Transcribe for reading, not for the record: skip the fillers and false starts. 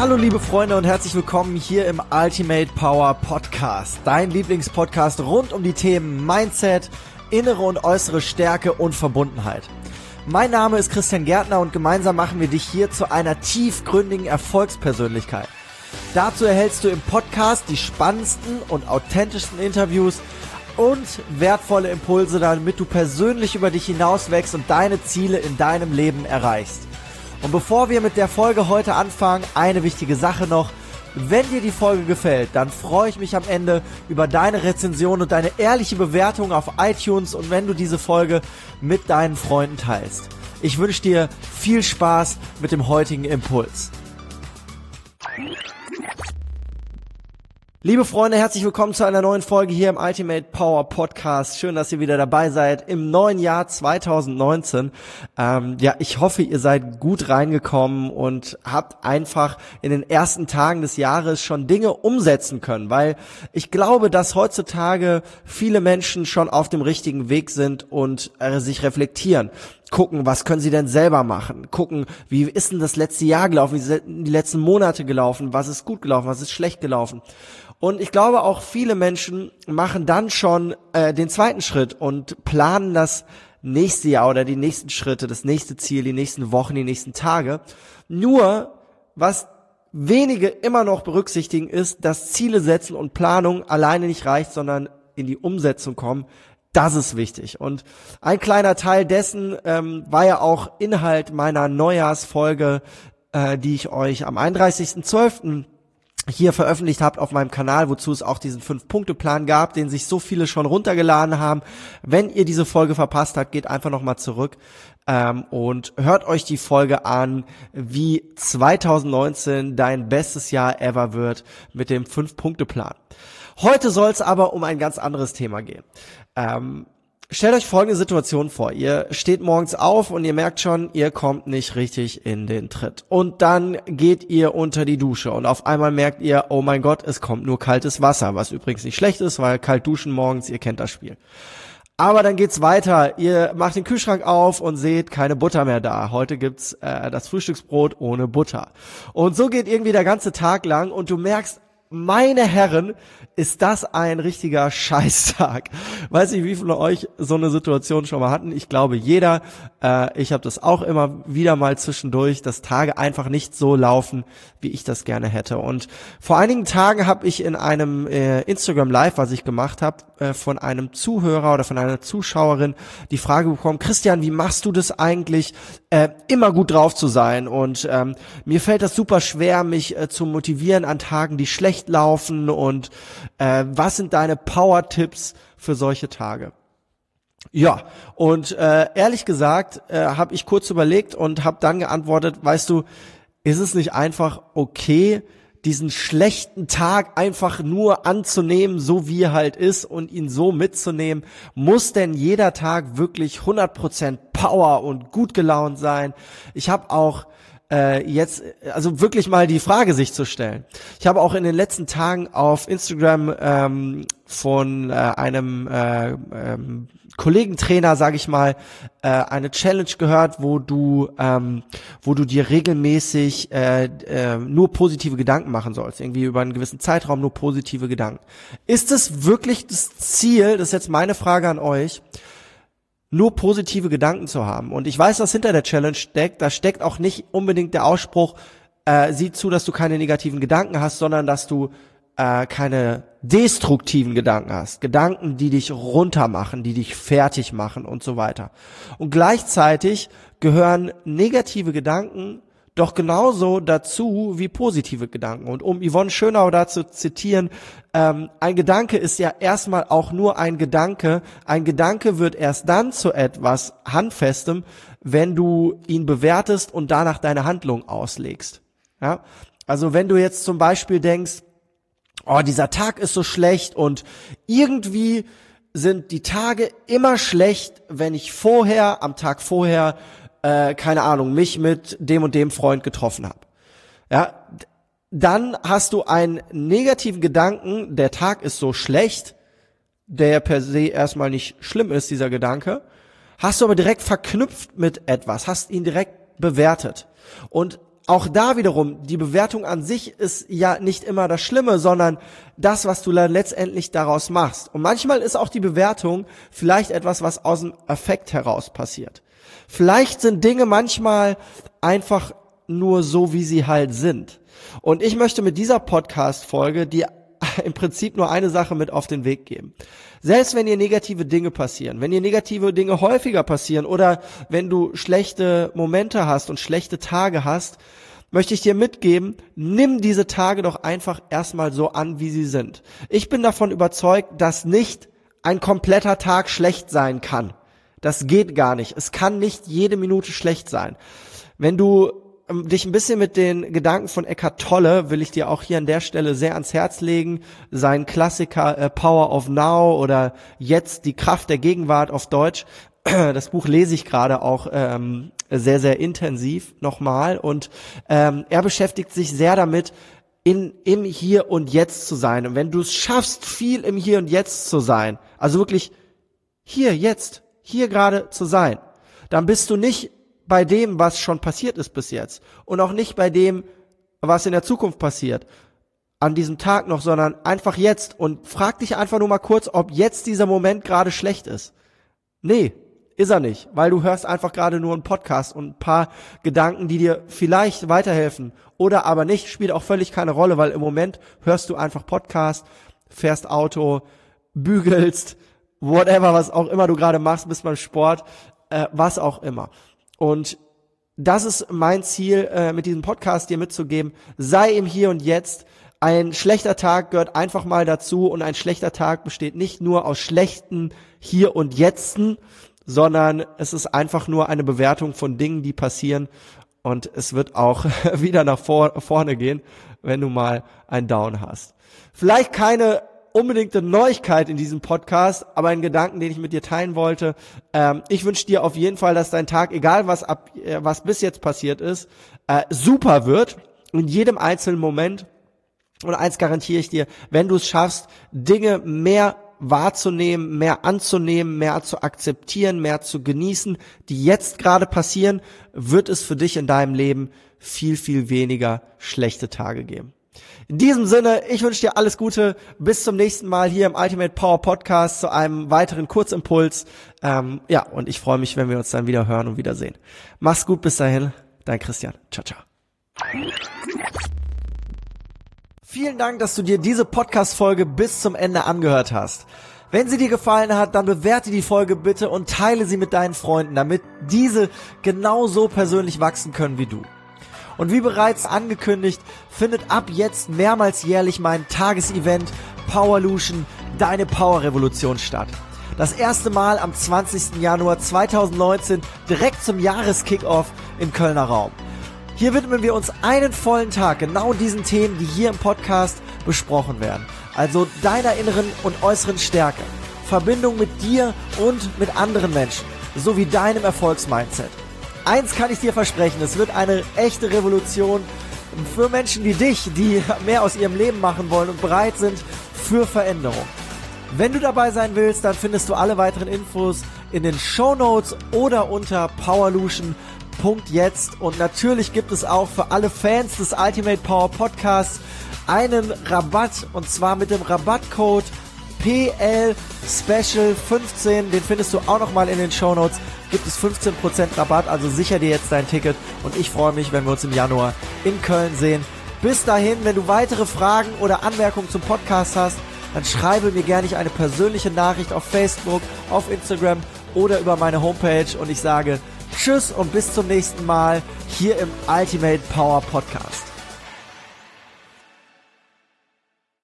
Hallo liebe Freunde und herzlich willkommen hier im Ultimate Power Podcast, dein Lieblingspodcast rund um die Themen Mindset, innere und äußere Stärke und Verbundenheit. Mein Name ist Christian Gärtner und gemeinsam machen wir dich hier zu einer tiefgründigen Erfolgspersönlichkeit. Dazu erhältst du im Podcast die spannendsten und authentischsten Interviews und wertvolle Impulse, damit du persönlich über dich hinauswächst und deine Ziele in deinem Leben erreichst. Und bevor wir mit der Folge heute anfangen, eine wichtige Sache noch. Wenn dir die Folge gefällt, dann freue ich mich am Ende über deine Rezension und deine ehrliche Bewertung auf iTunes und wenn du diese Folge mit deinen Freunden teilst. Ich wünsche dir viel Spaß mit dem heutigen Impuls. Liebe Freunde, herzlich willkommen zu einer neuen Folge hier im Ultimate Power Podcast. Schön, dass ihr wieder dabei seid im neuen Jahr 2019. Ich hoffe, ihr seid gut reingekommen und habt einfach in den ersten Tagen des Jahres schon Dinge umsetzen können, weil ich glaube, dass heutzutage viele Menschen schon auf dem richtigen Weg sind und sich reflektieren. Gucken, was können sie denn selber machen? Gucken, wie ist denn das letzte Jahr gelaufen? Wie sind die letzten Monate gelaufen? Was ist gut gelaufen? Was ist schlecht gelaufen? Und ich glaube auch viele Menschen machen dann schon den zweiten Schritt und planen das nächste Jahr oder die nächsten Schritte, das nächste Ziel, die nächsten Wochen, die nächsten Tage. Nur, was wenige immer noch berücksichtigen, ist, dass Ziele setzen und Planung alleine nicht reicht, sondern in die Umsetzung kommen. Das ist wichtig. Und ein kleiner Teil dessen war ja auch Inhalt meiner Neujahrsfolge, die ich euch am 31.12. hier veröffentlicht habt auf meinem Kanal, wozu es auch diesen 5-Punkte-Plan gab, den sich so viele schon runtergeladen haben. Wenn ihr diese Folge verpasst habt, geht einfach nochmal zurück und hört euch die Folge an, wie 2019 dein bestes Jahr ever wird mit dem 5-Punkte-Plan. Heute soll es aber um ein ganz anderes Thema gehen. Stellt euch folgende Situation vor. Ihr steht morgens auf und ihr merkt schon, ihr kommt nicht richtig in den Tritt. Und dann geht ihr unter die Dusche und auf einmal merkt ihr, oh mein Gott, es kommt nur kaltes Wasser, was übrigens nicht schlecht ist, weil kalt duschen morgens, ihr kennt das Spiel. Aber dann geht's weiter. Ihr macht den Kühlschrank auf und seht keine Butter mehr da. Heute gibt's das Frühstücksbrot ohne Butter. Und so geht irgendwie der ganze Tag lang und du merkst, meine Herren, ist das ein richtiger Scheißtag. Weiß nicht, wie viele von euch so eine Situation schon mal hatten. Ich glaube, jeder. Ich habe das auch immer wieder mal zwischendurch, dass Tage einfach nicht so laufen, wie ich das gerne hätte. Und vor einigen Tagen habe ich in einem Instagram Live, was ich gemacht habe, von einem Zuhörer oder von einer Zuschauerin die Frage bekommen, Christian, wie machst du das eigentlich, immer gut drauf zu sein? Und mir fällt das super schwer, mich zu motivieren an Tagen, die schlecht laufen und was sind deine Power-Tipps für solche Tage? Ja, und ehrlich gesagt habe ich kurz überlegt und habe dann geantwortet, weißt du, ist es nicht einfach okay, diesen schlechten Tag einfach nur anzunehmen, so wie er halt ist und ihn so mitzunehmen? Muss denn jeder Tag wirklich 100% Power und gut gelaunt sein? Ich habe auch jetzt, also wirklich mal die Frage sich zu stellen. Ich habe auch in den letzten Tagen auf Instagram von einem Kollegentrainer, sage ich mal, eine Challenge gehört, wo du dir regelmäßig nur positive Gedanken machen sollst, irgendwie über einen gewissen Zeitraum nur positive Gedanken. Ist es wirklich das Ziel, das ist jetzt meine Frage an euch, nur positive Gedanken zu haben? Und ich weiß, was hinter der Challenge steckt. Da steckt auch nicht unbedingt der Ausspruch, sieh zu, dass du keine negativen Gedanken hast, sondern dass du keine destruktiven Gedanken hast. Gedanken, die dich runtermachen, die dich fertig machen und so weiter. Und gleichzeitig gehören negative Gedanken doch genauso dazu wie positive Gedanken. Und um Yvonne Schönau da zu zitieren, ein Gedanke ist ja erstmal auch nur ein Gedanke. Ein Gedanke wird erst dann zu etwas Handfestem, wenn du ihn bewertest und danach deine Handlung auslegst. Ja? Also wenn du jetzt zum Beispiel denkst, oh, dieser Tag ist so schlecht und irgendwie sind die Tage immer schlecht, wenn ich am Tag vorher keine Ahnung, mich mit dem und dem Freund getroffen habe. Ja, dann hast du einen negativen Gedanken, der Tag ist so schlecht, der per se erstmal nicht schlimm ist, dieser Gedanke, hast du aber direkt verknüpft mit etwas, hast ihn direkt bewertet. Und auch da wiederum, die Bewertung an sich ist ja nicht immer das Schlimme, sondern das, was du dann letztendlich daraus machst. Und manchmal ist auch die Bewertung vielleicht etwas, was aus dem Affekt heraus passiert. Vielleicht sind Dinge manchmal einfach nur so, wie sie halt sind. Und ich möchte mit dieser Podcast-Folge dir im Prinzip nur eine Sache mit auf den Weg geben. Selbst wenn dir negative Dinge passieren, wenn dir negative Dinge häufiger passieren oder wenn du schlechte Momente hast und schlechte Tage hast, möchte ich dir mitgeben, nimm diese Tage doch einfach erstmal so an, wie sie sind. Ich bin davon überzeugt, dass nicht ein kompletter Tag schlecht sein kann. Das geht gar nicht. Es kann nicht jede Minute schlecht sein. Wenn du dich ein bisschen mit den Gedanken von Eckhart Tolle, will ich dir auch hier an der Stelle sehr ans Herz legen, sein Klassiker Power of Now oder Jetzt die Kraft der Gegenwart auf Deutsch. Das Buch lese ich gerade auch sehr, sehr intensiv nochmal und er beschäftigt sich sehr damit, im Hier und Jetzt zu sein. Und wenn du es schaffst, viel im Hier und Jetzt zu sein, also wirklich hier, jetzt, hier gerade zu sein, dann bist du nicht bei dem, was schon passiert ist bis jetzt und auch nicht bei dem, was in der Zukunft passiert, an diesem Tag noch, sondern einfach jetzt und frag dich einfach nur mal kurz, ob jetzt dieser Moment gerade schlecht ist. Nee, ist er nicht, weil du hörst einfach gerade nur einen Podcast und ein paar Gedanken, die dir vielleicht weiterhelfen oder aber nicht, spielt auch völlig keine Rolle, weil im Moment hörst du einfach Podcast, fährst Auto, bügelst, whatever, was auch immer du gerade machst, bist beim Sport, was auch immer. Und das ist mein Ziel, mit diesem Podcast dir mitzugeben. Sei im Hier und Jetzt. Ein schlechter Tag gehört einfach mal dazu und ein schlechter Tag besteht nicht nur aus schlechten Hier und Jetzen, sondern es ist einfach nur eine Bewertung von Dingen, die passieren und es wird auch wieder nach vorne gehen, wenn du mal einen Down hast. Vielleicht keine unbedingte Neuigkeit in diesem Podcast, aber ein Gedanken, den ich mit dir teilen wollte. Ich wünsche dir auf jeden Fall, dass dein Tag, egal was bis jetzt passiert ist, super wird in jedem einzelnen Moment. Und eins garantiere ich dir, wenn du es schaffst, Dinge mehr wahrzunehmen, mehr anzunehmen, mehr zu akzeptieren, mehr zu genießen, die jetzt gerade passieren, wird es für dich in deinem Leben viel, viel weniger schlechte Tage geben. In diesem Sinne, ich wünsche dir alles Gute. Bis zum nächsten Mal hier im Ultimate Power Podcast zu einem weiteren Kurzimpuls. Und ich freue mich, wenn wir uns dann wieder hören und wiedersehen. Mach's gut, bis dahin. Dein Christian. Ciao, ciao. Vielen Dank, dass du dir diese Podcast-Folge bis zum Ende angehört hast. Wenn sie dir gefallen hat, dann bewerte die Folge bitte und teile sie mit deinen Freunden, damit diese genauso persönlich wachsen können wie du. Und wie bereits angekündigt, findet ab jetzt mehrmals jährlich mein Tagesevent Powerlution, deine Power-Revolution statt. Das erste Mal am 20. Januar 2019, direkt zum Jahreskickoff im Kölner Raum. Hier widmen wir uns einen vollen Tag genau diesen Themen, die hier im Podcast besprochen werden. Also deiner inneren und äußeren Stärke, Verbindung mit dir und mit anderen Menschen, sowie deinem Erfolgsmindset. Eins kann ich dir versprechen, es wird eine echte Revolution für Menschen wie dich, die mehr aus ihrem Leben machen wollen und bereit sind für Veränderung. Wenn du dabei sein willst, dann findest du alle weiteren Infos in den Shownotes oder unter powerlution.jetzt. Und natürlich gibt es auch für alle Fans des Ultimate Power Podcasts einen Rabatt, und zwar mit dem Rabattcode PL Special 15, den findest du auch nochmal in den Shownotes, gibt es 15% Rabatt, also sicher dir jetzt dein Ticket und ich freue mich, wenn wir uns im Januar in Köln sehen. Bis dahin, wenn du weitere Fragen oder Anmerkungen zum Podcast hast, dann schreibe mir gerne eine persönliche Nachricht auf Facebook, auf Instagram oder über meine Homepage und ich sage Tschüss und bis zum nächsten Mal hier im Ultimate Power Podcast.